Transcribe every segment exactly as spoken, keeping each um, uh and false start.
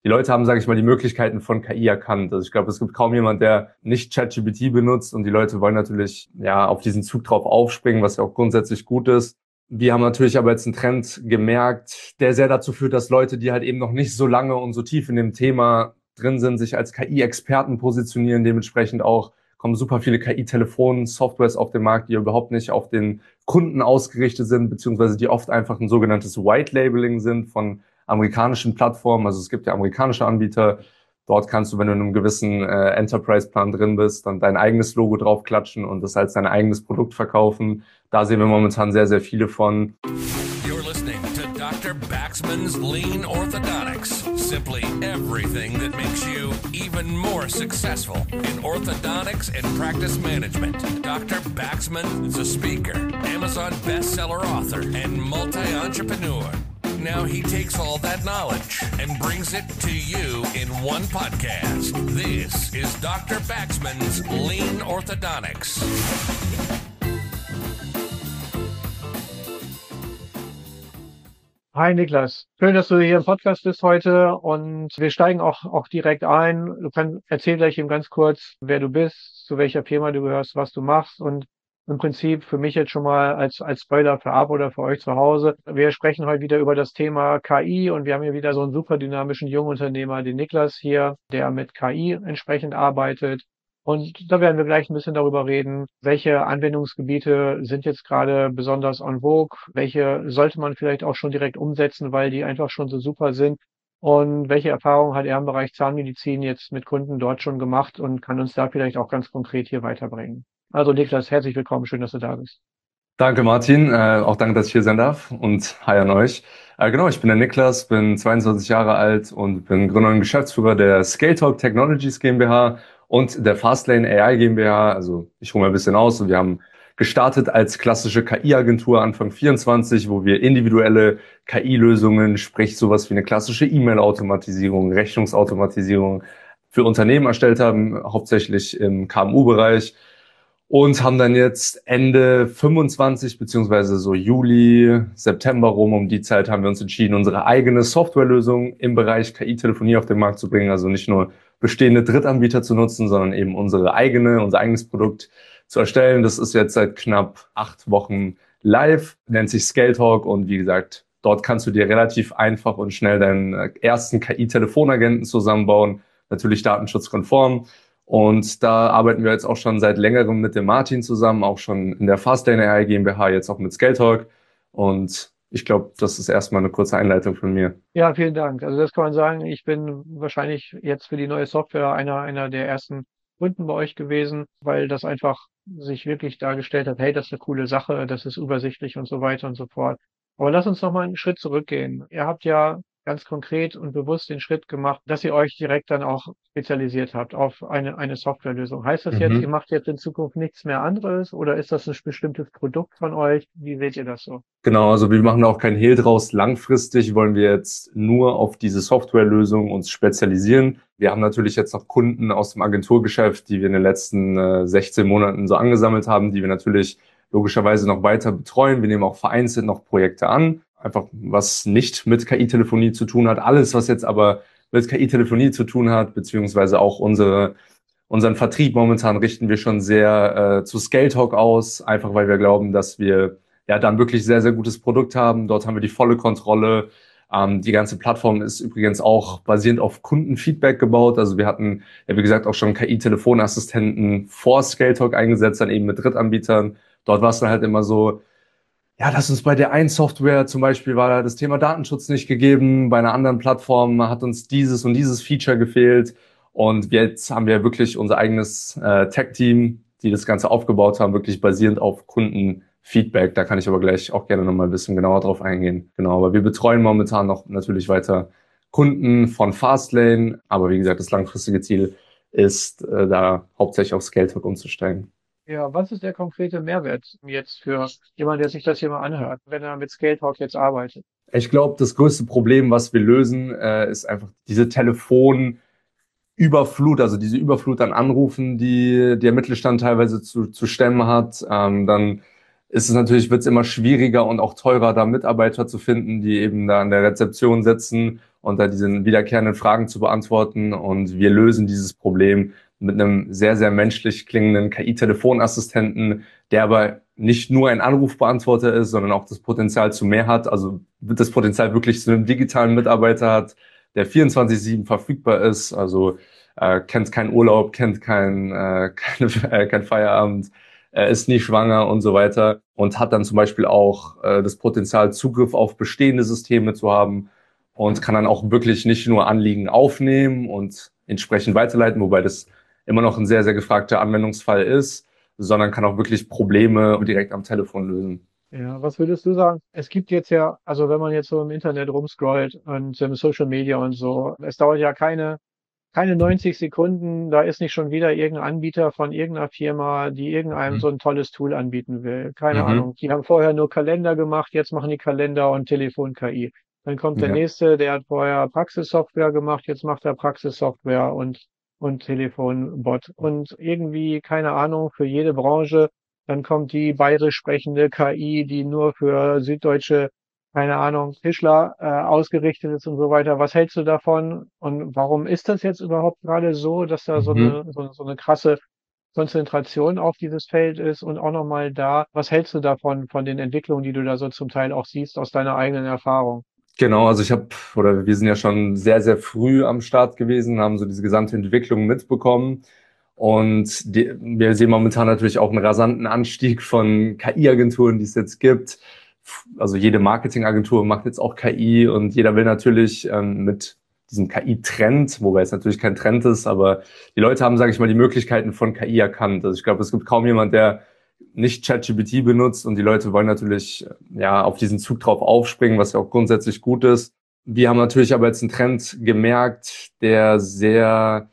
die Leute haben, sage ich mal, die Möglichkeiten von K I erkannt. Also ich glaube, es gibt kaum jemand, der nicht ChatGPT benutzt und die Leute wollen natürlich ja auf diesen Zug drauf aufspringen, was ja auch grundsätzlich gut ist. Wir haben natürlich aber jetzt einen Trend gemerkt, der sehr dazu führt, dass Leute, die halt eben noch nicht so lange und so tief in dem Thema drin sind, sich als K I-Experten positionieren. Dementsprechend auch kommen super viele K I-Telefon-Softwares auf den Markt, die überhaupt nicht auf den Kunden ausgerichtet sind, beziehungsweise die oft einfach ein sogenanntes White Labeling sind von amerikanischen Plattformen. Also es gibt ja amerikanische Anbieter. Dort kannst du, wenn du in einem gewissen äh, Enterprise-Plan drin bist, dann dein eigenes Logo draufklatschen und das als dein eigenes Produkt verkaufen. Da sehen wir momentan sehr, sehr viele von. You're listening to Doctor Baxman's Lean Orthodontics. Simply everything that makes you even more successful in orthodontics and practice management. Doctor Baxman is a speaker, Amazon bestseller author, and multi-entrepreneur. Now he takes all that knowledge and brings it to you in one podcast. This is Doctor Baxman's Lean Orthodontics. Hi Niklas, schön, dass du hier im Podcast bist heute und wir steigen auch, auch direkt ein. Du kannst, erzähl gleich eben ganz kurz, wer du bist, zu welcher Firma du gehörst, was du machst und im Prinzip für mich jetzt schon mal als, als Spoiler für Ab oder für euch zu Hause. Wir sprechen heute wieder über das Thema K I und wir haben hier wieder so einen super dynamischen Jungunternehmer, den Niklas hier, der mit K I entsprechend arbeitet. Und da werden wir gleich ein bisschen darüber reden, welche Anwendungsgebiete sind jetzt gerade besonders en vogue, welche sollte man vielleicht auch schon direkt umsetzen, weil die einfach schon so super sind. Und welche Erfahrungen hat er im Bereich Zahnmedizin jetzt mit Kunden dort schon gemacht und kann uns da vielleicht auch ganz konkret hier weiterbringen. Also Niklas, herzlich willkommen, schön, dass du da bist. Danke Martin, äh, auch danke, dass ich hier sein darf und hi an euch. Äh, genau, ich bin der Niklas, bin zweiundzwanzig Jahre alt und bin Gründer und Geschäftsführer der ScaleTalk Technologies GmbH und der Fastlane A I GmbH. Also ich hole mal ein bisschen aus und wir haben gestartet als klassische K I-Agentur Anfang vierundzwanzig, wo wir individuelle K I-Lösungen, sprich sowas wie eine klassische E-Mail-Automatisierung, Rechnungsautomatisierung für Unternehmen erstellt haben, hauptsächlich im K M U-Bereich. Und haben dann jetzt Ende fünfundzwanzig beziehungsweise so Juli, September rum, um die Zeit haben wir uns entschieden, unsere eigene Softwarelösung im Bereich K I-Telefonie auf den Markt zu bringen. Also nicht nur bestehende Drittanbieter zu nutzen, sondern eben unsere eigene, unser eigenes Produkt zu erstellen. Das ist jetzt seit knapp acht Wochen live, nennt sich ScaleTalk und wie gesagt, dort kannst du dir relativ einfach und schnell deinen ersten K I-Telefonagenten zusammenbauen, natürlich datenschutzkonform. Und da arbeiten wir jetzt auch schon seit längerem mit dem Martin zusammen, auch schon in der Fastlane A I GmbH, jetzt auch mit ScaleTalk. Und ich glaube, das ist erstmal eine kurze Einleitung von mir. Ja, vielen Dank. Also das kann man sagen, ich bin wahrscheinlich jetzt für die neue Software einer, einer der ersten Kunden bei euch gewesen, weil das einfach sich wirklich dargestellt hat, hey, das ist eine coole Sache, das ist übersichtlich und so weiter und so fort. Aber lass uns noch mal einen Schritt zurückgehen. Ihr habt ja ganz konkret und bewusst den Schritt gemacht, dass ihr euch direkt dann auch spezialisiert habt auf eine, eine Softwarelösung. Heißt das jetzt, Mhm. ihr macht jetzt in Zukunft nichts mehr anderes oder ist das ein bestimmtes Produkt von euch? Wie seht ihr das so? Genau, also wir machen auch kein Hehl draus. Langfristig wollen wir jetzt nur auf diese Softwarelösung uns spezialisieren. Wir haben natürlich jetzt noch Kunden aus dem Agenturgeschäft, die wir in den letzten äh, sechzehn Monaten so angesammelt haben, die wir natürlich logischerweise noch weiter betreuen. Wir nehmen auch vereinzelt noch Projekte an, einfach was nicht mit K I-Telefonie zu tun hat. Alles, was jetzt aber mit K I-Telefonie zu tun hat, beziehungsweise auch unsere unseren Vertrieb momentan richten wir schon sehr äh, zu ScaleTalk aus, einfach weil wir glauben, dass wir ja dann wirklich sehr, sehr gutes Produkt haben. Dort haben wir die volle Kontrolle. Ähm, die ganze Plattform ist übrigens auch basierend auf Kundenfeedback gebaut. Also wir hatten, ja wie gesagt, auch schon K I-Telefonassistenten vor ScaleTalk eingesetzt, dann eben mit Drittanbietern. Dort war es dann halt immer so, ja, dass uns bei der einen Software zum Beispiel war da das Thema Datenschutz nicht gegeben, bei einer anderen Plattform hat uns dieses und dieses Feature gefehlt. Und jetzt haben wir wirklich unser eigenes äh, Tech-Team, die das Ganze aufgebaut haben, wirklich basierend auf Kundenfeedback. Da kann ich aber gleich auch gerne nochmal ein bisschen genauer drauf eingehen. Genau, aber wir betreuen momentan noch natürlich weiter Kunden von Fastlane. Aber wie gesagt, das langfristige Ziel ist, äh, da hauptsächlich auf ScaleTalk umzusteigen. Ja, was ist der konkrete Mehrwert jetzt für jemanden, der sich das hier mal anhört, wenn er mit ScaleTalk jetzt arbeitet? Ich glaube, das größte Problem, was wir lösen, äh, ist einfach diese Telefonüberflut, also diese Überflut an Anrufen, die der Mittelstand teilweise zu, zu stemmen hat. Ähm, dann ist es natürlich, wird es immer schwieriger und auch teurer, da Mitarbeiter zu finden, die eben da an der Rezeption sitzen und da diese wiederkehrenden Fragen zu beantworten. Und wir lösen dieses Problem mit einem sehr, sehr menschlich klingenden K I-Telefonassistenten, der aber nicht nur ein Anrufbeantworter ist, sondern auch das Potenzial zu mehr hat. Also das Potenzial wirklich zu einem digitalen Mitarbeiter hat, der vierundzwanzig sieben verfügbar ist. Also äh, kennt keinen Urlaub, kennt kein, äh, keine, äh, kein Feierabend, er ist nie schwanger und so weiter und hat dann zum Beispiel auch äh, das Potenzial, Zugriff auf bestehende Systeme zu haben und kann dann auch wirklich nicht nur Anliegen aufnehmen und entsprechend weiterleiten, wobei das immer noch ein sehr, sehr gefragter Anwendungsfall ist, sondern kann auch wirklich Probleme direkt am Telefon lösen. Ja, was würdest du sagen? Es gibt jetzt ja, also wenn man jetzt so im Internet rumscrollt und im Social Media und so, es dauert ja keine keine neunzig Sekunden, da ist nicht schon wieder irgendein Anbieter von irgendeiner Firma, die irgendeinem Mhm. so ein tolles Tool anbieten will. Keine Mhm. Ahnung. Die haben vorher nur Kalender gemacht, jetzt machen die Kalender und Telefon-K I. Dann kommt der Ja. nächste, der hat vorher Praxissoftware gemacht, jetzt macht er Praxissoftware und, und Telefonbot. Und irgendwie, keine Ahnung, für jede Branche. Dann kommt die bayerisch sprechende K I, die nur für süddeutsche, keine Ahnung, Tischler äh, ausgerichtet ist und so weiter. Was hältst du davon? Und warum ist das jetzt überhaupt gerade so, dass da so Mhm. eine, so, so eine krasse Konzentration auf dieses Feld ist? Und auch nochmal da, was hältst du davon, von den Entwicklungen, die du da so zum Teil auch siehst aus deiner eigenen Erfahrung? Genau, also ich habe, oder wir sind ja schon sehr, sehr früh am Start gewesen, haben so diese gesamte Entwicklung mitbekommen. Und die, wir sehen momentan natürlich auch einen rasanten Anstieg von K I-Agenturen, die es jetzt gibt. Also jede Marketingagentur macht jetzt auch K I und jeder will natürlich ähm, mit diesem K I-Trend, wobei es natürlich kein Trend ist, aber die Leute haben, sage ich mal, die Möglichkeiten von K I erkannt. Also ich glaube, es gibt kaum jemand, der nicht ChatGPT benutzt und die Leute wollen natürlich ja auf diesen Zug drauf aufspringen, was ja auch grundsätzlich gut ist. Wir haben natürlich aber jetzt einen Trend gemerkt, der sehr,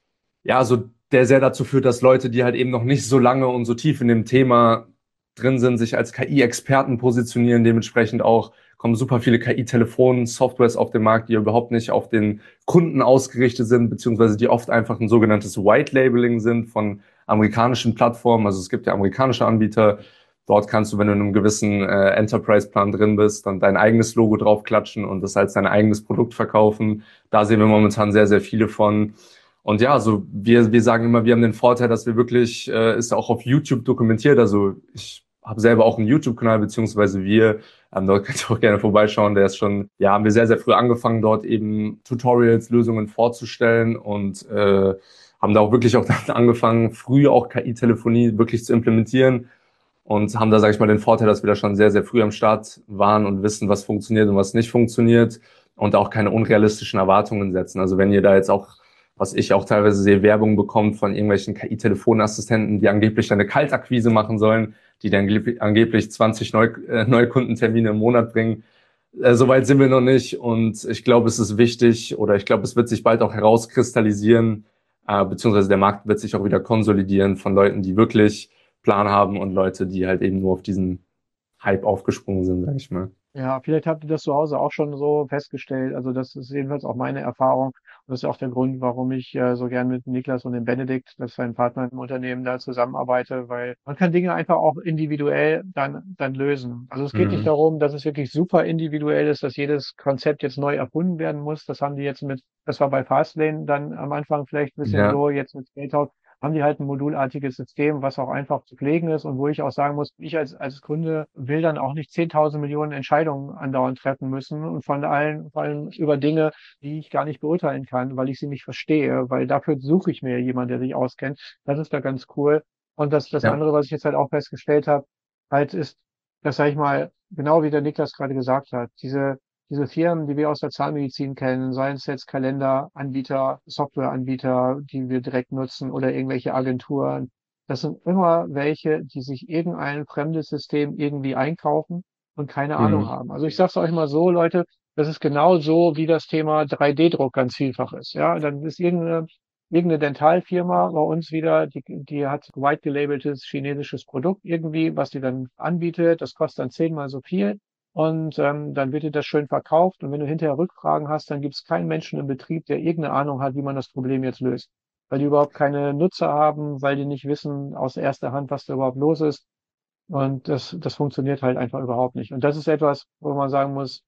ja, so, der sehr dazu führt, dass Leute, die halt eben noch nicht so lange und so tief in dem Thema drin sind, sich als K I-Experten positionieren. Dementsprechend auch kommen super viele K I-Telefon-Softwares auf den Markt, die überhaupt nicht auf den Kunden ausgerichtet sind, beziehungsweise die oft einfach ein sogenanntes White Labeling sind von amerikanischen Plattformen. Also es gibt ja amerikanische Anbieter. Dort kannst du, wenn du in einem gewissen äh, Enterprise-Plan drin bist, dann dein eigenes Logo draufklatschen und das als dein eigenes Produkt verkaufen. Da sehen wir momentan sehr, sehr viele von. Und ja, also wir, wir sagen immer, wir haben den Vorteil, dass wir wirklich, äh, ist auch auf YouTube dokumentiert. Also ich habe selber auch einen YouTube-Kanal, beziehungsweise wir, ähm, dort könnt ihr auch gerne vorbeischauen. Der ist schon, ja, haben wir sehr, sehr früh angefangen, dort eben Tutorials, Lösungen vorzustellen und äh, haben da auch wirklich auch dann angefangen, früh auch K I-Telefonie wirklich zu implementieren und haben da, sage ich mal, den Vorteil, dass wir da schon sehr, sehr früh am Start waren und wissen, was funktioniert und was nicht funktioniert und auch keine unrealistischen Erwartungen setzen. Also wenn ihr da jetzt auch, was ich auch teilweise sehe, Werbung bekommt von irgendwelchen K I-Telefonassistenten, die angeblich eine Kaltakquise machen sollen, die dann angeblich zwanzig Neu äh, Neukundentermine im Monat bringen. Äh, Soweit sind wir noch nicht und ich glaube, es ist wichtig oder ich glaube, es wird sich bald auch herauskristallisieren, äh, beziehungsweise der Markt wird sich auch wieder konsolidieren von Leuten, die wirklich Plan haben und Leute, die halt eben nur auf diesen Hype aufgesprungen sind, sag ich mal. Ja, vielleicht habt ihr das zu Hause auch schon so festgestellt. Also das ist jedenfalls auch meine Erfahrung. Und das ist auch der Grund, warum ich äh, so gern mit Niklas und dem Benedikt, das ist sein Partner im Unternehmen, da zusammenarbeite, weil man kann Dinge einfach auch individuell dann, dann lösen. Also es geht nicht Mhm. darum, dass es wirklich super individuell ist, dass jedes Konzept jetzt neu erfunden werden muss. Das haben die jetzt mit, das war bei Fastlane dann am Anfang vielleicht ein bisschen Ja, so, jetzt mit Skateout haben die halt ein modulartiges System, was auch einfach zu pflegen ist und wo ich auch sagen muss, ich als, als Kunde will dann auch nicht zehntausend Millionen Entscheidungen andauernd treffen müssen und von allen, vor allem über Dinge, die ich gar nicht beurteilen kann, weil ich sie nicht verstehe, weil dafür suche ich mir jemanden, der sich auskennt. Das ist da ganz cool. Und das, das ja. andere, was ich jetzt halt auch festgestellt habe, halt ist, das sage ich mal, genau wie der Niklas gerade gesagt hat, diese diese Firmen, die wir aus der Zahnmedizin kennen, seien es jetzt Kalenderanbieter, Softwareanbieter, die wir direkt nutzen oder irgendwelche Agenturen, das sind immer welche, die sich irgendein fremdes System irgendwie einkaufen und keine Ahnung Mhm. haben. Also ich sage es euch mal so, Leute, das ist genau so, wie das Thema drei D-Druck ganz vielfach ist. Ja, dann ist irgendeine, irgendeine Dentalfirma bei uns wieder, die, die hat white gelabeltes chinesisches Produkt irgendwie, was die dann anbietet. Das kostet dann zehnmal so viel. Und ähm, dann wird dir das schön verkauft. Und wenn du hinterher Rückfragen hast, dann gibt es keinen Menschen im Betrieb, der irgendeine Ahnung hat, wie man das Problem jetzt löst. Weil die überhaupt keine Nutzer haben, weil die nicht wissen aus erster Hand, was da überhaupt los ist. Und das, das funktioniert halt einfach überhaupt nicht. Und das ist etwas, wo man sagen muss,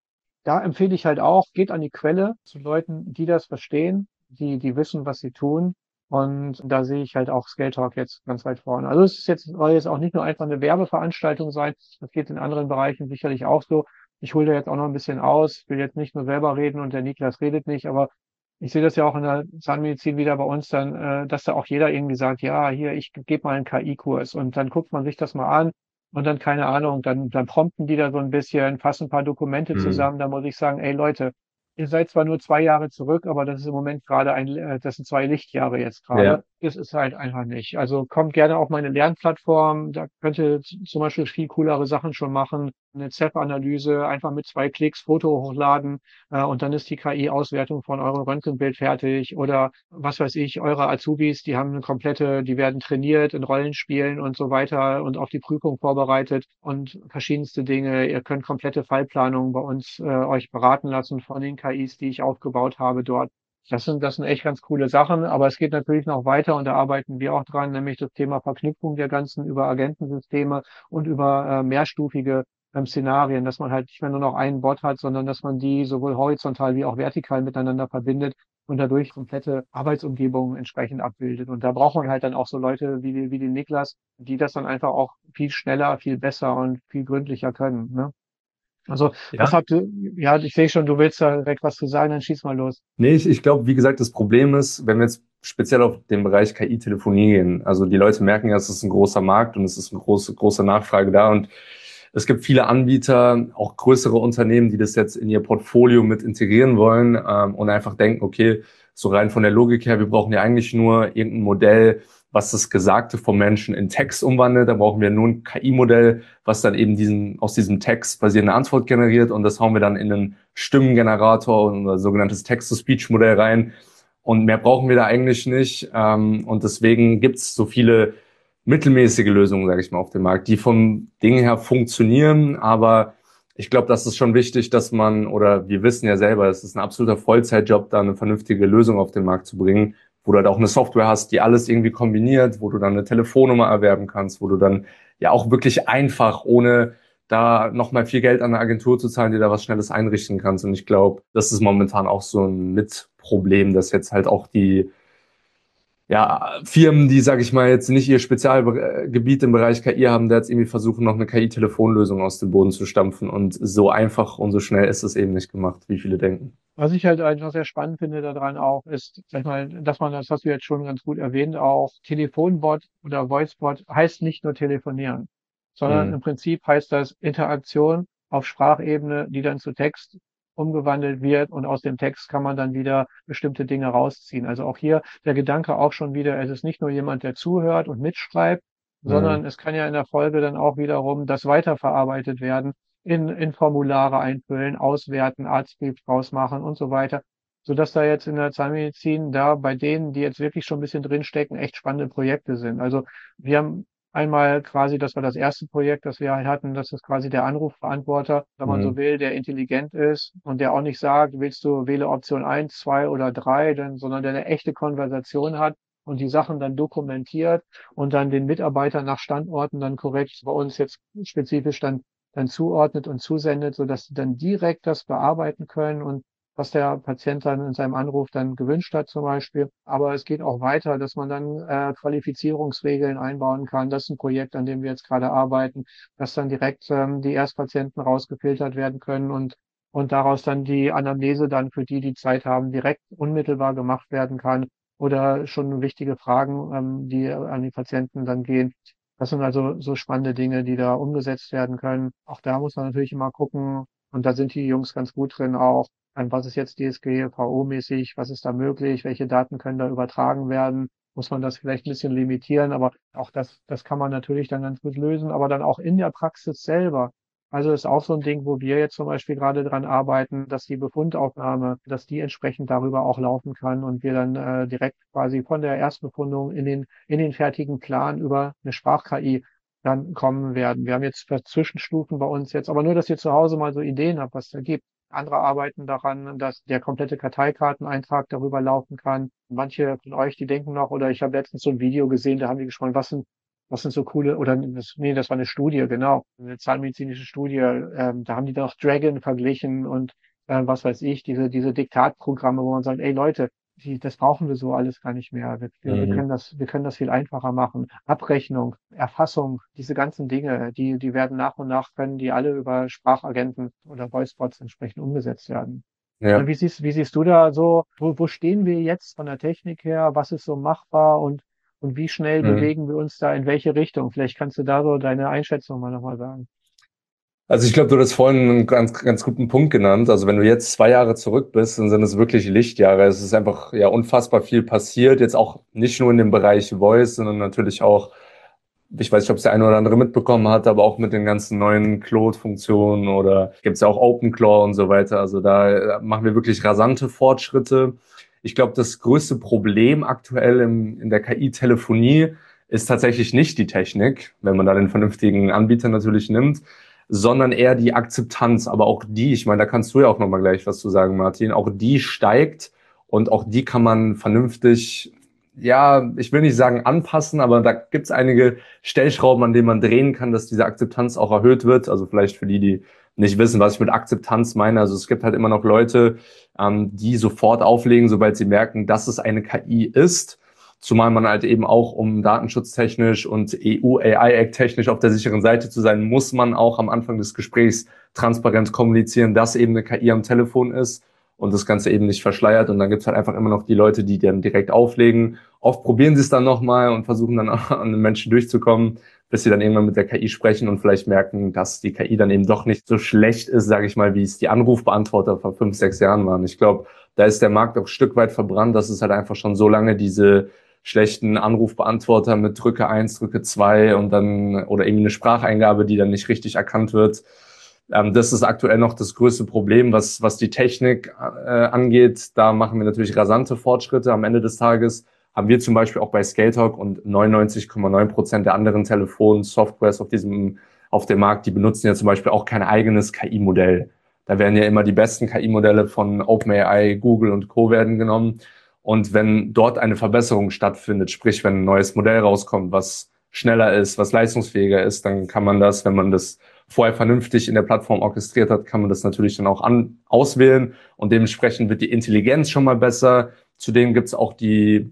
da empfehle ich halt auch, geht an die Quelle zu Leuten, die das verstehen, die, die wissen, was sie tun. Und da sehe ich halt auch Scale Talk jetzt ganz weit vorne. Also es ist jetzt, soll jetzt auch nicht nur einfach eine Werbeveranstaltung sein. Das geht in anderen Bereichen sicherlich auch so. Ich hole da jetzt auch noch ein bisschen aus, will jetzt nicht nur selber reden und der Niklas redet nicht, aber ich sehe das ja auch in der Zahnmedizin wieder bei uns dann, äh, dass da auch jeder irgendwie sagt, ja, hier, ich gebe mal einen K I-Kurs und dann guckt man sich das mal an und dann, keine Ahnung, dann, dann prompten die da so ein bisschen, fassen ein paar Dokumente Mhm. zusammen. Da muss ich sagen, ey Leute, ihr seid zwar nur zwei Jahre zurück, aber das ist im Moment gerade ein, äh, das sind zwei Lichtjahre jetzt gerade. Ja. Das ist halt einfach nicht. Also kommt gerne auf meine Lernplattform. Da könnt ihr z- zum Beispiel viel coolere Sachen schon machen. Eine Z E P-Analyse, einfach mit zwei Klicks Foto hochladen, äh, und dann ist die K I-Auswertung von eurem Röntgenbild fertig. Oder was weiß ich, eure Azubis, die haben eine komplette, die werden trainiert in Rollenspielen und so weiter und auf die Prüfung vorbereitet und verschiedenste Dinge. Ihr könnt komplette Fallplanungen bei uns äh, euch beraten lassen von den K Is, die ich aufgebaut habe dort. Das sind, das sind echt ganz coole Sachen, aber es geht natürlich noch weiter und da arbeiten wir auch dran, nämlich das Thema Verknüpfung der ganzen über Agentensysteme und über äh, mehrstufige ähm, Szenarien, dass man halt nicht mehr nur noch einen Bot hat, sondern dass man die sowohl horizontal wie auch vertikal miteinander verbindet und dadurch komplette Arbeitsumgebungen entsprechend abbildet. Und da braucht man halt dann auch so Leute wie, die- wie den Niklas, die das dann einfach auch viel schneller, viel besser und viel gründlicher können. Ne? Also was Ja. habt ihr, ja, ich sehe schon, du willst da direkt was zu sagen, dann schieß mal los. Nee, ich, ich glaube, wie gesagt, das Problem ist, wenn wir jetzt speziell auf den Bereich K I-Telefonie gehen, also die Leute merken ja, es ist ein großer Markt und es ist eine große, große Nachfrage da und es gibt viele Anbieter, auch größere Unternehmen, die das jetzt in ihr Portfolio mit integrieren wollen, ähm, und einfach denken, okay, so rein von der Logik her, wir brauchen ja eigentlich nur irgendein Modell, was das Gesagte vom Menschen in Text umwandelt. Da brauchen wir nur ein K I-Modell, was dann eben diesen, aus diesem Text basierende Antwort generiert und das hauen wir dann in einen Stimmengenerator und ein sogenanntes Text-to-Speech-Modell rein. Und mehr brauchen wir da eigentlich nicht. Ähm, und deswegen gibt es so viele mittelmäßige Lösungen, sage ich mal, auf dem Markt, die vom Ding her funktionieren, aber ich glaube, das ist schon wichtig, dass man, oder wir wissen ja selber, es ist ein absoluter Vollzeitjob, da eine vernünftige Lösung auf den Markt zu bringen, wo du halt auch eine Software hast, die alles irgendwie kombiniert, wo du dann eine Telefonnummer erwerben kannst, wo du dann ja auch wirklich einfach, ohne da nochmal viel Geld an eine Agentur zu zahlen, die da was Schnelles einrichten kannst. Und ich glaube, das ist momentan auch so ein Mitproblem, dass jetzt halt auch die ja, Firmen, die, sage ich mal, jetzt nicht ihr Spezialgebiet im Bereich K I haben, da jetzt irgendwie versuchen, noch eine K I-Telefonlösung aus dem Boden zu stampfen. Und so einfach und so schnell ist es eben nicht gemacht, wie viele denken. Was ich halt einfach sehr spannend finde daran auch, ist, sag ich mal, dass man, das hast du jetzt schon ganz gut erwähnt, auch Telefonbot oder Voicebot heißt nicht nur telefonieren, sondern Mhm. im Prinzip heißt das Interaktion auf Sprachebene, die dann zu Text umgewandelt wird und aus dem Text kann man dann wieder bestimmte Dinge rausziehen. Also auch hier der Gedanke auch schon wieder, es ist nicht nur jemand, der zuhört und mitschreibt, Mhm. sondern es kann ja in der Folge dann auch wiederum das weiterverarbeitet werden in, in Formulare einfüllen, auswerten, Arztbrief draus machen und so weiter. Sodass da jetzt in der Zahnmedizin da bei denen, die jetzt wirklich schon ein bisschen drinstecken, echt spannende Projekte sind. Also wir haben einmal quasi, das war das erste Projekt, das wir halt hatten, das ist quasi der Anrufbeantworter, wenn man so Mhm. will, der intelligent ist und der auch nicht sagt, willst du wähle Option eins, zwei oder drei, denn, sondern der eine echte Konversation hat und die Sachen dann dokumentiert und dann den Mitarbeitern nach Standorten dann korrekt bei uns jetzt spezifisch dann dann zuordnet und zusendet, sodass sie dann direkt das bearbeiten können und was der Patient dann in seinem Anruf dann gewünscht hat zum Beispiel. Aber es geht auch weiter, dass man dann äh, Qualifizierungsregeln einbauen kann. Das ist ein Projekt, an dem wir jetzt gerade arbeiten, dass dann direkt ähm, die Erstpatienten rausgefiltert werden können und und daraus dann die Anamnese dann für die, die Zeit haben, direkt unmittelbar gemacht werden kann oder schon wichtige Fragen, ähm, die an die Patienten dann gehen, das sind also so spannende Dinge, die da umgesetzt werden können. Auch da muss man natürlich immer gucken, und da sind die Jungs ganz gut drin auch, an was ist jetzt D S G V O-mäßig, was ist da möglich, welche Daten können da übertragen werden, muss man das vielleicht ein bisschen limitieren, aber auch das, das kann man natürlich dann ganz gut lösen, aber dann auch in der Praxis selber. Also ist auch so ein Ding, wo wir jetzt zum Beispiel gerade dran arbeiten, dass die Befundaufnahme, dass die entsprechend darüber auch laufen kann und wir dann äh, direkt quasi von der Erstbefundung in den in den fertigen Plan über eine Sprach-K I dann kommen werden. Wir haben jetzt Zwischenstufen bei uns jetzt, aber nur, dass ihr zu Hause mal so Ideen habt, was da gibt. Andere arbeiten daran, dass der komplette Karteikarteneintrag darüber laufen kann. Manche von euch, die denken noch, oder ich habe letztens so ein Video gesehen, da haben die gesprochen, was sind was sind so coole, oder das, nee, das war eine Studie, genau, eine zahnmedizinische Studie, ähm, da haben die doch Dragon verglichen und äh, was weiß ich, diese, diese Diktatprogramme, wo man sagt, ey Leute, die, das brauchen wir so alles gar nicht mehr. Wir, wir, wir Mhm. können das, wir können das viel einfacher machen. Abrechnung, Erfassung, diese ganzen Dinge, die, die werden nach und nach, können die alle über Sprachagenten oder Voicebots entsprechend umgesetzt werden. Und Ja. wie siehst, wie siehst du da so, wo, wo stehen wir jetzt von der Technik her? Was ist so machbar und, und wie schnell Mhm. bewegen wir uns da in welche Richtung? Vielleicht kannst du da so deine Einschätzung mal nochmal sagen. Also ich glaube, du hast vorhin einen ganz, ganz guten Punkt genannt. Also wenn du jetzt zwei Jahre zurück bist, dann sind es wirklich Lichtjahre. Es ist einfach ja unfassbar viel passiert. Jetzt auch nicht nur in dem Bereich Voice, sondern natürlich auch, ich weiß nicht, ob es der eine oder andere mitbekommen hat, aber auch mit den ganzen neuen Claude-Funktionen oder gibt es ja auch OpenClaw und so weiter. Also da äh, machen wir wirklich rasante Fortschritte. Ich glaube, das größte Problem aktuell im, in der K I-Telefonie ist tatsächlich nicht die Technik, wenn man da den vernünftigen Anbieter natürlich nimmt, sondern eher die Akzeptanz. Aber auch die, ich meine, da kannst du ja auch nochmal gleich was zu sagen, Martin, auch die steigt und auch die kann man vernünftig, ja, ich will nicht sagen anpassen, aber da gibt es einige Stellschrauben, an denen man drehen kann, dass diese Akzeptanz auch erhöht wird. Also vielleicht für die, die nicht wissen, was ich mit Akzeptanz meine. Also es gibt halt immer noch Leute, ähm, die sofort auflegen, sobald sie merken, dass es eine K I ist. Zumal man halt eben auch, um datenschutztechnisch und E U-A I-Act technisch auf der sicheren Seite zu sein, muss man auch am Anfang des Gesprächs transparent kommunizieren, dass eben eine K I am Telefon ist und das Ganze eben nicht verschleiert. Und dann gibt's halt einfach immer noch die Leute, die dann direkt auflegen. Oft probieren sie es dann nochmal und versuchen dann auch an den Menschen durchzukommen, bis sie dann irgendwann mit der K I sprechen und vielleicht merken, dass die K I dann eben doch nicht so schlecht ist, sage ich mal, wie es die Anrufbeantworter vor fünf, sechs Jahren waren. Ich glaube, da ist der Markt auch ein Stück weit verbrannt, dass es halt einfach schon so lange diese schlechten Anrufbeantworter mit Drücke eins, Drücke zwei und dann oder irgendwie eine Spracheingabe, die dann nicht richtig erkannt wird. Ähm, das ist aktuell noch das größte Problem, was, was die Technik äh, angeht. Da machen wir natürlich rasante Fortschritte. Am Ende des Tages haben wir zum Beispiel auch bei ScaleTalk und neunundneunzig Komma neun Prozent der anderen Telefonsoftwares auf diesem, auf dem Markt, die benutzen ja zum Beispiel auch kein eigenes K I-Modell. Da werden ja immer die besten K I-Modelle von OpenAI, Google und Co. werden genommen. Und wenn dort eine Verbesserung stattfindet, sprich, wenn ein neues Modell rauskommt, was schneller ist, was leistungsfähiger ist, dann kann man das, wenn man das vorher vernünftig in der Plattform orchestriert hat, kann man das natürlich dann auch an, auswählen und dementsprechend wird die Intelligenz schon mal besser. Zudem gibt es auch die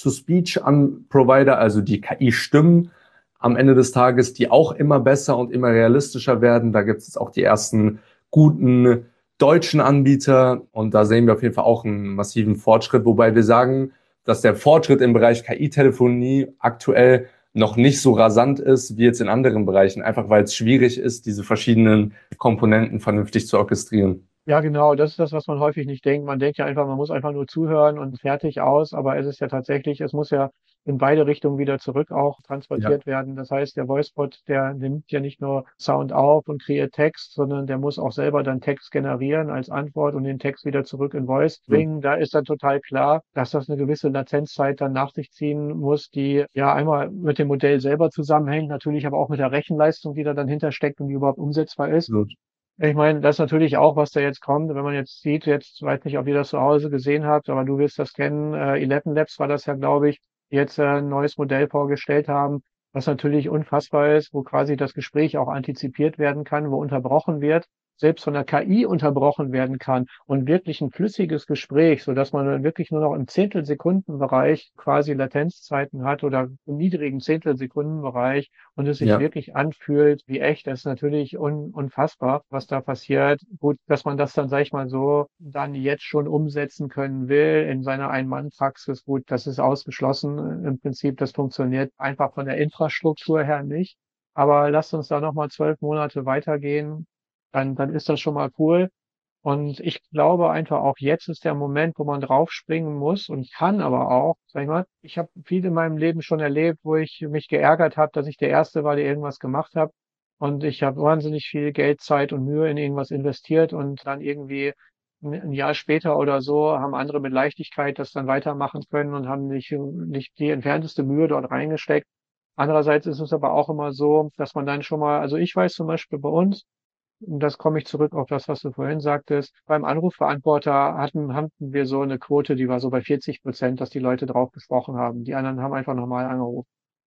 Text-to-Speech-Provider, also die K I-Stimmen am Ende des Tages, die auch immer besser und immer realistischer werden. Da gibt es auch die ersten guten deutschen Anbieter und da sehen wir auf jeden Fall auch einen massiven Fortschritt, wobei wir sagen, dass der Fortschritt im Bereich K I-Telefonie aktuell noch nicht so rasant ist wie jetzt in anderen Bereichen, einfach weil es schwierig ist, diese verschiedenen Komponenten vernünftig zu orchestrieren. Ja, genau, das ist das, was man häufig nicht denkt. Man denkt ja einfach, man muss einfach nur zuhören und fertig aus, aber es ist ja tatsächlich, es muss ja in beide Richtungen wieder zurück auch Ja. transportiert werden. Das heißt, der Voicebot, der nimmt ja nicht nur Sound auf und kreiert Text, sondern der muss auch selber dann Text generieren als Antwort und den Text wieder zurück in Voice bringen. Da ist dann total klar, dass das eine gewisse Latenzzeit dann nach sich ziehen muss, die ja einmal mit dem Modell selber zusammenhängt, natürlich aber auch mit der Rechenleistung, die da dann hintersteckt und die überhaupt umsetzbar ist. Absolut. Ich meine, das ist natürlich auch, was da jetzt kommt. Wenn man jetzt sieht, jetzt weiß nicht, ob ihr das zu Hause gesehen habt, aber du wirst das kennen. Äh, Eleven Labs war das ja, glaube ich, die jetzt äh, ein neues Modell vorgestellt haben, was natürlich unfassbar ist, wo quasi das Gespräch auch antizipiert werden kann, wo unterbrochen wird, selbst von der K I unterbrochen werden kann und wirklich ein flüssiges Gespräch, so dass man dann wirklich nur noch im Zehntelsekundenbereich quasi Latenzzeiten hat oder im niedrigen Zehntelsekundenbereich und es sich Ja. wirklich anfühlt wie echt. Das ist natürlich un unfassbar, was da passiert. Gut, dass man das dann, sag ich mal so, dann jetzt schon umsetzen können will in seiner Ein-Mann-Praxis. Gut, das ist ausgeschlossen. Im Prinzip, das funktioniert einfach von der Infrastruktur her nicht. Aber lasst uns da nochmal zwölf Monate weitergehen. Dann, dann ist das schon mal cool. Und ich glaube einfach auch jetzt ist der Moment, wo man draufspringen muss und kann aber auch, sag ich mal, ich habe viel in meinem Leben schon erlebt, wo ich mich geärgert habe, dass ich der Erste war, der irgendwas gemacht hat. Und ich habe wahnsinnig viel Geld, Zeit und Mühe in irgendwas investiert und dann irgendwie ein ein Jahr später oder so haben andere mit Leichtigkeit das dann weitermachen können und haben nicht, nicht die entfernteste Mühe dort reingesteckt. Andererseits ist es aber auch immer so, dass man dann schon mal, also ich weiß zum Beispiel bei uns, und das komme ich zurück auf das, was du vorhin sagtest. Beim Anrufbeantworter hatten, hatten wir so eine Quote, die war so bei vierzig Prozent, dass die Leute drauf gesprochen haben. Die anderen haben einfach normal angerufen.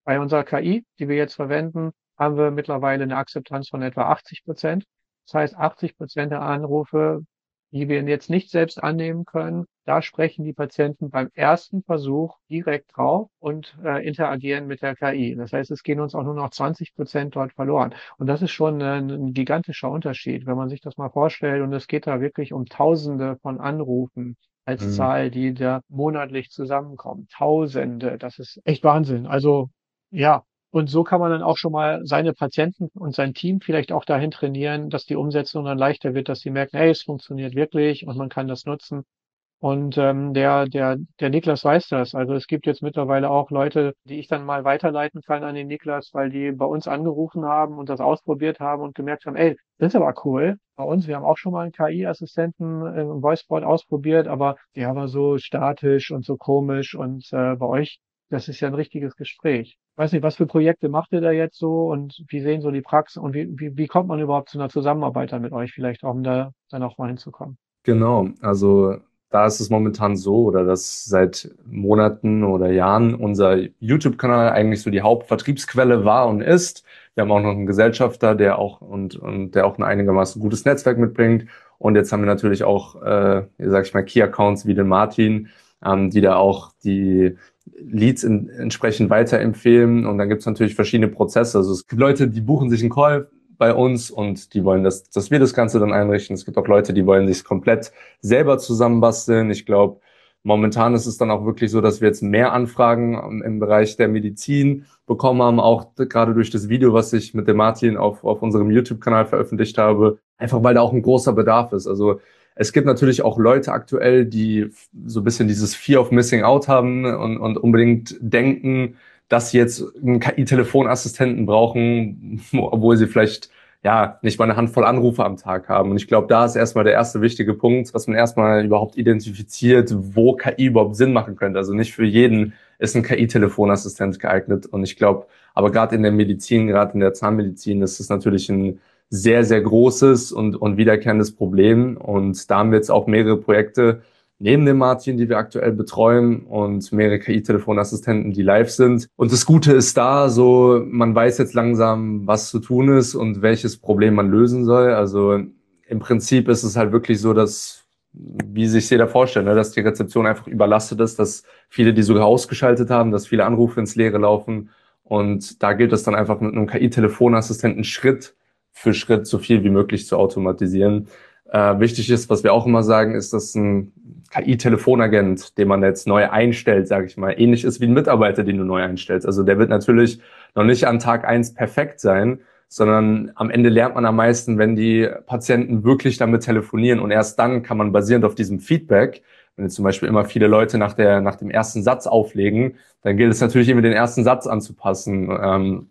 Bei unserer K I, die wir jetzt verwenden, haben wir mittlerweile eine Akzeptanz von etwa achtzig Prozent. Das heißt, achtzig Prozent der Anrufe, die wir jetzt nicht selbst annehmen können, da sprechen die Patienten beim ersten Versuch direkt drauf und äh, interagieren mit der K I. Das heißt, es gehen uns auch nur noch zwanzig Prozent dort verloren. Und das ist schon ein, ein gigantischer Unterschied, wenn man sich das mal vorstellt. Und es geht da wirklich um Tausende von Anrufen als Mhm. Zahl, die da monatlich zusammenkommen. Tausende, das ist echt Wahnsinn. Also ja, und so kann man dann auch schon mal seine Patienten und sein Team vielleicht auch dahin trainieren, dass die Umsetzung dann leichter wird, dass sie merken, hey, es funktioniert wirklich und man kann das nutzen. Und ähm, der, der, der Niklas weiß das. Also es gibt jetzt mittlerweile auch Leute, die ich dann mal weiterleiten kann an den Niklas, weil die bei uns angerufen haben und das ausprobiert haben und gemerkt haben, ey, das ist aber cool. Bei uns, wir haben auch schon mal einen K I-Assistenten im VoiceBot ausprobiert, aber der war so statisch und so komisch. Und äh, bei euch, das ist ja ein richtiges Gespräch. Weiß nicht, was für Projekte macht ihr da jetzt so und wie sehen so die Praxis und wie, wie, wie kommt man überhaupt zu einer Zusammenarbeit dann mit euch vielleicht auch, um da dann auch mal hinzukommen? Genau, also da ist es momentan so, oder dass seit Monaten oder Jahren unser YouTube-Kanal eigentlich so die Hauptvertriebsquelle war und ist. Wir haben auch noch einen Gesellschafter, der auch und, und der auch ein einigermaßen gutes Netzwerk mitbringt. Und jetzt haben wir natürlich auch, äh, sag ich mal, Key-Accounts wie den Martin, ähm, die da auch die Leads in, entsprechend weiterempfehlen. Und dann gibt es natürlich verschiedene Prozesse. Also es gibt Leute, die buchen sich einen Call bei uns und die wollen, dass, dass wir das Ganze dann einrichten. Es gibt auch Leute, die wollen sich komplett selber zusammenbasteln. Ich glaube, momentan ist es dann auch wirklich so, dass wir jetzt mehr Anfragen im Bereich der Medizin bekommen haben, auch gerade durch das Video, was ich mit dem Martin auf, auf unserem YouTube-Kanal veröffentlicht habe, einfach weil da auch ein großer Bedarf ist. Also es gibt natürlich auch Leute aktuell, die so ein bisschen dieses Fear of Missing Out haben und, und unbedingt denken, dass sie jetzt einen K I-Telefonassistenten brauchen, obwohl sie vielleicht ja nicht mal eine Handvoll Anrufe am Tag haben. Und ich glaube, da ist erstmal der erste wichtige Punkt, dass man erstmal überhaupt identifiziert, wo K I überhaupt Sinn machen könnte. Also nicht für jeden ist ein K I-Telefonassistent geeignet. Und ich glaube, aber gerade in der Medizin, gerade in der Zahnmedizin, ist es natürlich ein sehr, sehr großes und, und wiederkehrendes Problem. Und da haben wir jetzt auch mehrere Projekte neben dem Martin, die wir aktuell betreuen und mehrere K I-Telefonassistenten, die live sind. Und das Gute ist da, so man weiß jetzt langsam, was zu tun ist und welches Problem man lösen soll. Also im Prinzip ist es halt wirklich so, dass, wie sich jeder vorstellt, ne, dass die Rezeption einfach überlastet ist, dass viele die sogar ausgeschaltet haben, dass viele Anrufe ins Leere laufen. Und da gilt es dann einfach mit einem K I-Telefonassistenten Schritt für Schritt so viel wie möglich zu automatisieren. Äh, wichtig ist, was wir auch immer sagen, ist, dass ein K I-Telefonagent, den man jetzt neu einstellt, sage ich mal, ähnlich ist wie ein Mitarbeiter, den du neu einstellst. Also der wird natürlich noch nicht an Tag eins perfekt sein, sondern am Ende lernt man am meisten, wenn die Patienten wirklich damit telefonieren und erst dann kann man basierend auf diesem Feedback, wenn jetzt zum Beispiel immer viele Leute nach der nach dem ersten Satz auflegen, dann gilt es natürlich immer den ersten Satz anzupassen. Ähm,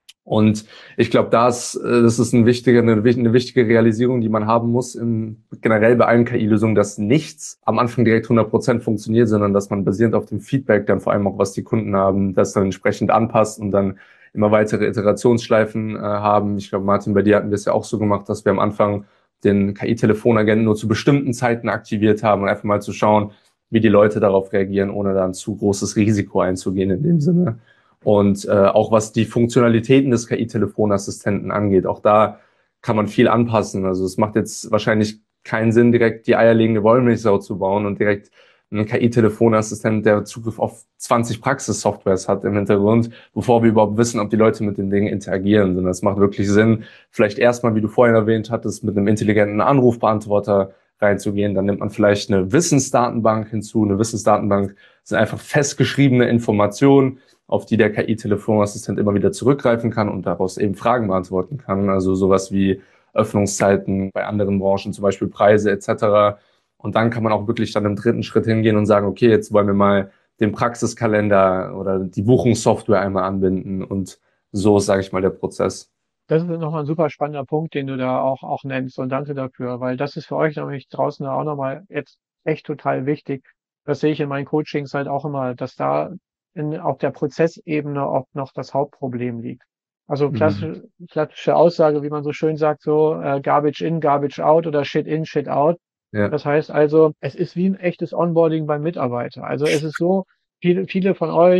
Und ich glaube, das, das ist ein wichtiger, eine, eine wichtige Realisierung, die man haben muss, im, generell bei allen K I-Lösungen, dass nichts am Anfang direkt hundert Prozent funktioniert, sondern dass man basierend auf dem Feedback dann vor allem auch, was die Kunden haben, das dann entsprechend anpasst und dann immer weitere Iterationsschleifen äh, haben. Ich glaube, Martin, bei dir hatten wir es ja auch so gemacht, dass wir am Anfang den K I-Telefonagenten nur zu bestimmten Zeiten aktiviert haben und einfach mal zu schauen, wie die Leute darauf reagieren, ohne da ein zu großes Risiko einzugehen in dem Sinne. Und äh, auch was die Funktionalitäten des K I-Telefonassistenten angeht, auch da kann man viel anpassen. Also es macht jetzt wahrscheinlich keinen Sinn, direkt die eierlegende Wollmilchsau zu bauen und direkt einen K I-Telefonassistent, der Zugriff auf zwanzig Praxissoftwares hat im Hintergrund, bevor wir überhaupt wissen, ob die Leute mit dem Ding interagieren. Sondern es macht wirklich Sinn, vielleicht erstmal, wie du vorhin erwähnt hattest, mit einem intelligenten Anrufbeantworter reinzugehen. Dann nimmt man vielleicht eine Wissensdatenbank hinzu. Eine Wissensdatenbank sind einfach festgeschriebene Informationen, auf die der K I-Telefonassistent immer wieder zurückgreifen kann und daraus eben Fragen beantworten kann. Also sowas wie Öffnungszeiten bei anderen Branchen, zum Beispiel Preise et cetera. Und dann kann man auch wirklich dann im dritten Schritt hingehen und sagen, okay, jetzt wollen wir mal den Praxiskalender oder die Buchungssoftware einmal anbinden. Und so ist, sage ich mal, der Prozess. Das ist nochmal ein super spannender Punkt, den du da auch, auch nennst und danke dafür, weil das ist für euch nämlich draußen auch nochmal jetzt echt total wichtig. Das sehe ich in meinen Coachings halt auch immer, dass da in, auf der Prozessebene oft noch das Hauptproblem liegt. Also Mhm. klassische, klassische Aussage, wie man so schön sagt, so äh, Garbage in, Garbage out oder Shit in, Shit out. Ja. Das heißt also, es ist wie ein echtes Onboarding beim Mitarbeiter. Also es ist so, viele, viele von euch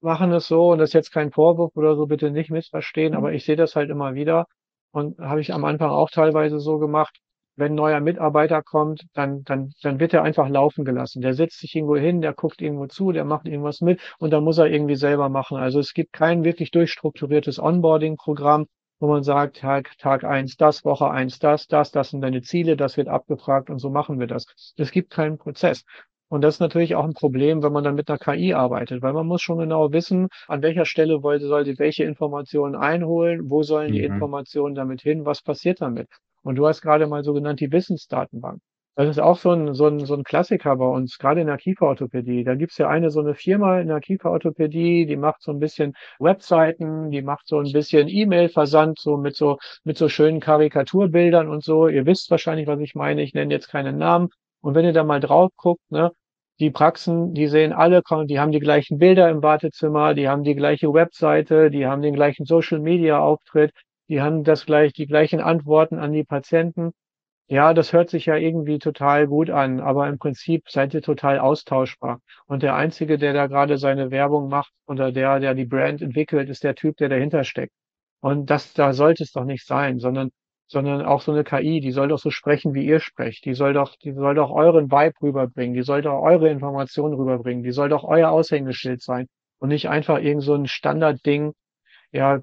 machen es so, und das ist jetzt kein Vorwurf oder so, bitte nicht missverstehen, aber ich sehe das halt immer wieder und habe ich am Anfang auch teilweise so gemacht. Wenn ein neuer Mitarbeiter kommt, dann, dann, dann wird er einfach laufen gelassen. Der setzt sich irgendwo hin, der guckt irgendwo zu, der macht irgendwas mit und dann muss er irgendwie selber machen. Also es gibt kein wirklich durchstrukturiertes Onboarding-Programm, wo man sagt, Tag, Tag eins das, Woche eins das, das, das sind deine Ziele, das wird abgefragt und so machen wir das. Es gibt keinen Prozess. Und das ist natürlich auch ein Problem, wenn man dann mit einer K I arbeitet, weil man muss schon genau wissen, an welcher Stelle wollte, soll sie welche Informationen einholen, wo sollen die Mhm. Informationen damit hin, was passiert damit? Und du hast gerade mal so genannt die Wissensdatenbank. Das ist auch so ein, so ein, so ein Klassiker bei uns, gerade in der Kieferorthopädie. Da gibt's ja eine so eine Firma in der Kieferorthopädie, die macht so ein bisschen Webseiten, die macht so ein bisschen E-Mail-Versand, so mit so, mit so schönen Karikaturbildern und so. Ihr wisst wahrscheinlich, was ich meine. Ich nenne jetzt keinen Namen. Und wenn ihr da mal drauf guckt, ne, die Praxen, die sehen alle, die haben die gleichen Bilder im Wartezimmer, die haben die gleiche Webseite, die haben den gleichen Social-Media-Auftritt, die haben das gleich, die gleichen Antworten an die Patienten. Ja, das hört sich ja irgendwie total gut an, aber im Prinzip seid ihr total austauschbar. Und der Einzige, der da gerade seine Werbung macht oder der, der die Brand entwickelt, ist der Typ, der dahinter steckt. Und das, da sollte es doch nicht sein, sondern, sondern auch so eine K I, die soll doch so sprechen, wie ihr sprecht. Die soll doch, die soll doch euren Vibe rüberbringen. Die soll doch eure Informationen rüberbringen. Die soll doch euer Aushängeschild sein und nicht einfach irgend so ein Standardding, ja,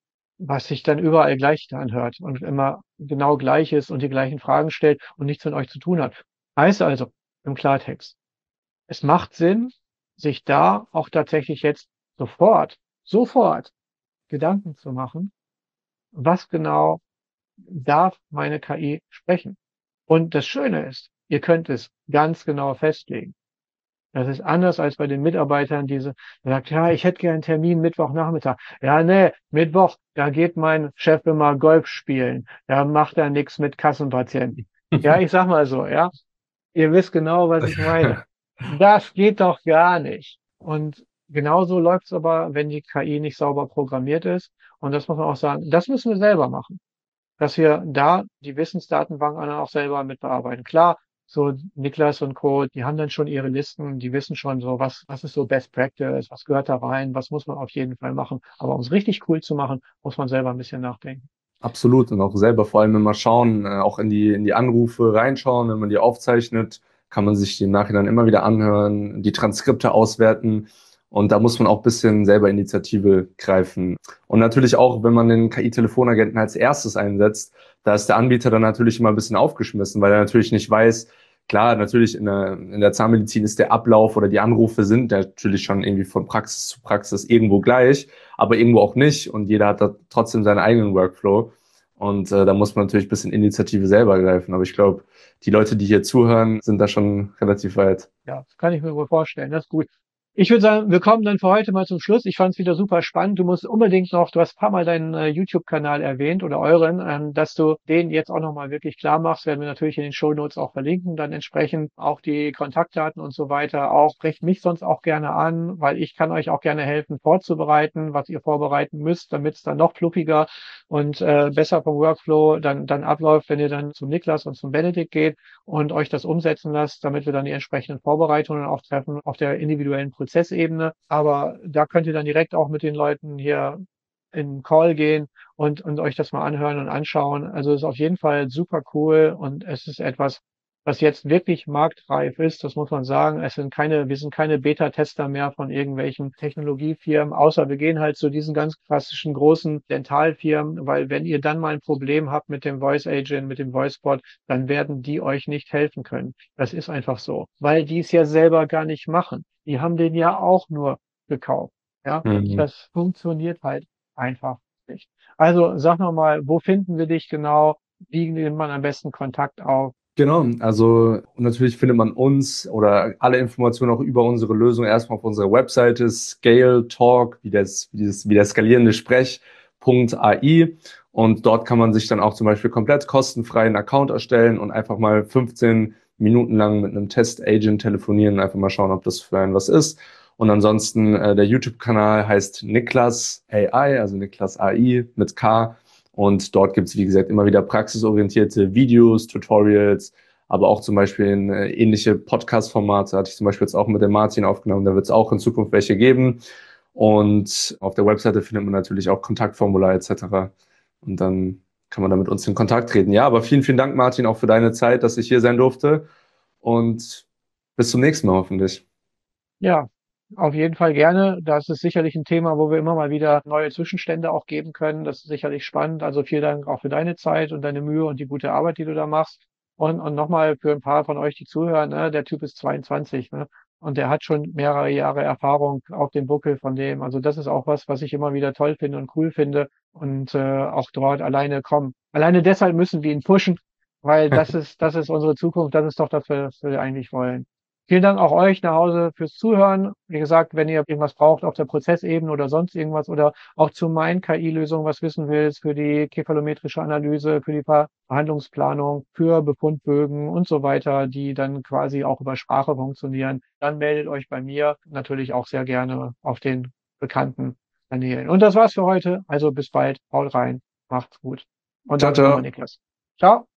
was sich dann überall gleich anhört und immer genau gleich ist und die gleichen Fragen stellt und nichts mit euch zu tun hat. Heißt also im Klartext, es macht Sinn, sich da auch tatsächlich jetzt sofort, sofort Gedanken zu machen, was genau darf meine K I sprechen. Und das Schöne ist, ihr könnt es ganz genau festlegen. Das ist anders als bei den Mitarbeitern, die so, der sagt, ja, ich hätte gern einen Termin Mittwochnachmittag. Ja, nee, Mittwoch, da geht mein Chef immer Golf spielen. Da macht er nichts mit Kassenpatienten. Ja, ich sag mal so, ja. Ihr wisst genau, was ich meine. Das geht doch gar nicht. Und genauso läuft's aber, wenn die K I nicht sauber programmiert ist. Und das muss man auch sagen, das müssen wir selber machen. Dass wir da die Wissensdatenbank auch selber mit bearbeiten. Klar, so Niklas und Co., die haben dann schon ihre Listen, die wissen schon so, was, was ist so Best Practice, was gehört da rein, was muss man auf jeden Fall machen. Aber um es richtig cool zu machen, muss man selber ein bisschen nachdenken. Absolut. Und auch selber vor allem immer schauen, äh, auch in die, in die Anrufe reinschauen, wenn man die aufzeichnet, kann man sich die im Nachhinein immer wieder anhören, die Transkripte auswerten. Und da muss man auch ein bisschen selber Initiative greifen. Und natürlich auch, wenn man den K I-Telefonagenten als erstes einsetzt, da ist der Anbieter dann natürlich immer ein bisschen aufgeschmissen, weil er natürlich nicht weiß, klar, natürlich in der, in der Zahnmedizin ist der Ablauf oder die Anrufe sind natürlich schon irgendwie von Praxis zu Praxis irgendwo gleich, aber irgendwo auch nicht. Und jeder hat da trotzdem seinen eigenen Workflow. Und äh, da muss man natürlich ein bisschen Initiative selber greifen. Aber ich glaube, die Leute, die hier zuhören, sind da schon relativ weit. Ja, das kann ich mir wohl vorstellen. Das ist gut. Ich würde sagen, wir kommen dann für heute mal zum Schluss. Ich fand es wieder super spannend. Du musst unbedingt noch, du hast ein paar Mal deinen äh, YouTube-Kanal erwähnt oder euren, ähm, dass du den jetzt auch nochmal wirklich klar machst. Werden wir natürlich in den Shownotes auch verlinken, dann entsprechend auch die Kontaktdaten und so weiter. Auch sprecht mich sonst auch gerne an, weil ich kann euch auch gerne helfen, vorzubereiten, was ihr vorbereiten müsst, damit es dann noch fluffiger und äh, besser vom Workflow dann, dann abläuft, wenn ihr dann zum Niklas und zum Benedikt geht und euch das umsetzen lasst, damit wir dann die entsprechenden Vorbereitungen auch treffen auf der individuellen Prozessebene. Aber da könnt ihr dann direkt auch mit den Leuten hier in Call gehen und, und euch das mal anhören und anschauen. Also es ist auf jeden Fall super cool und es ist etwas, was jetzt wirklich marktreif ist, das muss man sagen. Es sind keine, wir sind keine Beta-Tester mehr von irgendwelchen Technologiefirmen, außer wir gehen halt zu diesen ganz klassischen großen Dentalfirmen, weil wenn ihr dann mal ein Problem habt mit dem Voice Agent, mit dem VoiceBot, dann werden die euch nicht helfen können. Das ist einfach so, weil die es ja selber gar nicht machen. Die haben den ja auch nur gekauft. Ja, Mhm. das funktioniert halt einfach nicht. Also sag noch mal, wo finden wir dich genau? Wie nimmt man am besten Kontakt auf? Genau, also und natürlich findet man uns oder alle Informationen auch über unsere Lösung erstmal auf unserer Webseite Scale Talk, wie das, wie das, wie der skalierende Sprech.ai, und dort kann man sich dann auch zum Beispiel komplett kostenfrei einen Account erstellen und einfach mal fünfzehn Minuten lang mit einem Test-Agent telefonieren und einfach mal schauen, ob das für einen was ist. Und ansonsten äh, der YouTube-Kanal heißt Niklas A I, also Niklas A I mit K. Und dort gibt es, wie gesagt, immer wieder praxisorientierte Videos, Tutorials, aber auch zum Beispiel in, äh, ähnliche Podcast-Formate. Hatte ich zum Beispiel jetzt auch mit dem Martin aufgenommen. Da wird es auch in Zukunft welche geben. Und auf der Webseite findet man natürlich auch Kontaktformular et cetera. Und dann kann man da mit uns in Kontakt treten. Ja, aber vielen, vielen Dank, Martin, auch für deine Zeit, dass ich hier sein durfte. Und bis zum nächsten Mal hoffentlich. Ja, auf jeden Fall gerne. Das ist sicherlich ein Thema, wo wir immer mal wieder neue Zwischenstände auch geben können. Das ist sicherlich spannend. Also vielen Dank auch für deine Zeit und deine Mühe und die gute Arbeit, die du da machst. Und, und nochmal für ein paar von euch, die zuhören, ne, der Typ ist zweiundzwanzig, ne? Und der hat schon mehrere Jahre Erfahrung auf dem Buckel von dem. Also das ist auch was, was ich immer wieder toll finde und cool finde. Und äh, auch dort alleine kommen. Alleine deshalb müssen wir ihn pushen, weil das ist, das ist unsere Zukunft. Das ist doch das, was wir eigentlich wollen. Vielen Dank auch euch nach Hause fürs Zuhören. Wie gesagt, wenn ihr irgendwas braucht auf der Prozessebene oder sonst irgendwas oder auch zu meinen K I-Lösungen was wissen willst, für die kephalometrische Analyse, für die Ver Verhandlungsplanung, für Befundbögen und so weiter, die dann quasi auch über Sprache funktionieren, dann meldet euch bei mir natürlich auch sehr gerne auf den bekannten Kanälen. Und das war's für heute. Also bis bald. Haut rein. Macht's gut. Und Ciao, danke nochmal, ciao. Niklas. Ciao.